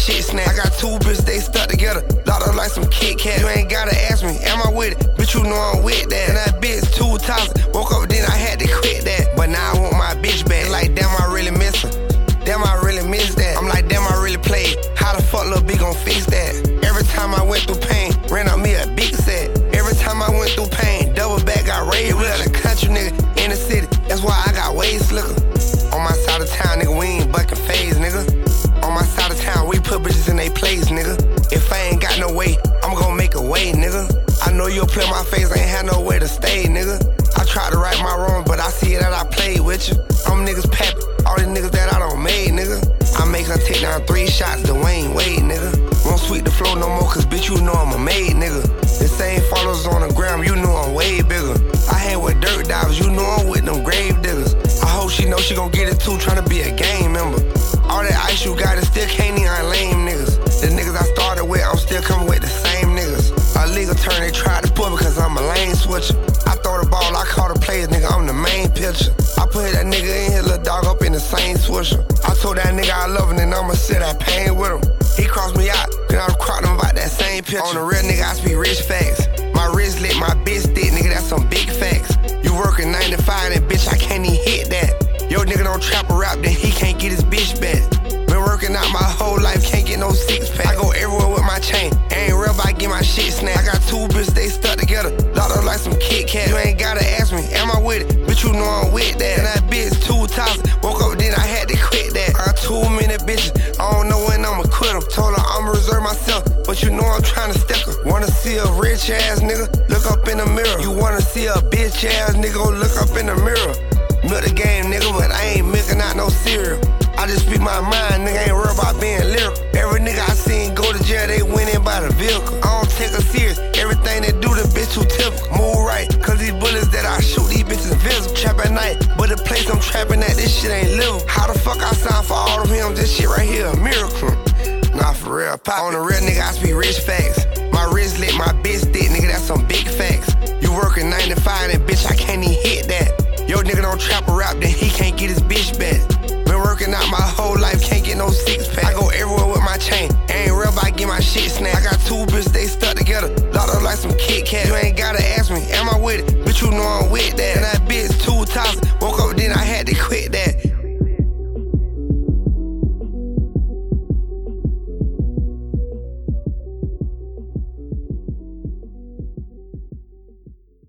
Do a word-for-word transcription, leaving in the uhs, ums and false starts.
shit snap. I got two bitches, they stuck together, locked up like some Kit Kat. You ain't gotta ask me, am I with it? Bitch, you know I'm with that. And that bitch two thousand, woke up then I had to quit that. But now I want my bitch back. Like damn, I really miss her. Damn, I really miss that. I'm like damn, I really played. How the fuck Lil B gon' fix that? Every time I went through pain, ran up me a big set. Every time I went through pain, double back got raised with a country nigga in the city. That's why I got way slicker. On my side of town, nigga, we ain't bucking phase, nigga. On my side of town, we put bitches in they place, nigga. If I ain't got no way, I'm gon' make a way, nigga. I know you'll play my face, I ain't had no way to stay, nigga. I tried to right my wrong, but I see that I played with you. I'm niggas pappy, all these niggas that I don't made, nigga. I make her take down three shots, Dwayne Wade, nigga. Won't sweep the flow no more, cause bitch, you know I'm a made, nigga. The same followers on the gram, you know I'm way bigger. I hang with dirt divers, you know I'm with them grave diggers. I hope she know she gon' get it too, tryna be a gang member. All that ice you got, it still can't even lame niggas. The niggas I started with, I'm still coming with the same niggas. A legal turn, they tried to put me cause I'm a lane switcher. I throw the ball, I call the players, nigga, I'm the main pitcher. I put that nigga in here, little dog up in the same swisher. I told that nigga I love him and I'ma sit that pain with him. He crossed me out, cause I cropped him about that same picture. On the real nigga, I speak rich facts. My wrist lit, my bitch thick, nigga, that's some big facts. You working nine to five and bitch, I can't even hit that. Yo nigga don't trap a rap, then he can't get his bitch back. Been working out my whole life, can't get no six pack. I go everywhere with my chain, ain't real, but I get my shit snapped. I got two bitches, they stuck together, locked up like some Kit Kat. You ain't gotta ask me, am I with it? Bitch, you know I'm with that. And that bitch two thousand, woke up then I had to quit that. I got too many bitches, I don't know when I'ma quit them. Told her I'ma reserve myself, but you know I'm tryna stick her. Wanna see a rich ass nigga? Look up in the mirror. You wanna see a bitch ass nigga? Go look up in the mirror. Milk the game, nigga, but I ain't milking out no cereal. I just speak my mind, nigga, ain't worried about being lyrical. Every nigga I seen go to jail, they went in by the vehicle. I don't take her serious, everything they do, the bitch too typical. Move right, cause these bullets that I shoot, these bitches invisible. Trap at night, but the place I'm trapping at, this shit ain't livable. How the fuck I sound for all of him, this shit right here a miracle. Nah, for real, pop. On the real nigga, I speak rich facts. My wrist lit, my bitch thick, nigga, that's some big facts. You working nine to five and bitch, I can't even hit that. Yo nigga don't trap a rap, then he can't get his bitch back. Been working out my whole life, can't get no six pack. I go everywhere with my chain, ain't real, but I get my shit snapped. I got two bitches, they stuck together, locked up like some Kit Kat. You ain't gotta ask me, am I with it? Bitch, you know I'm with that. And that bitch two thousand, woke up then I had to quit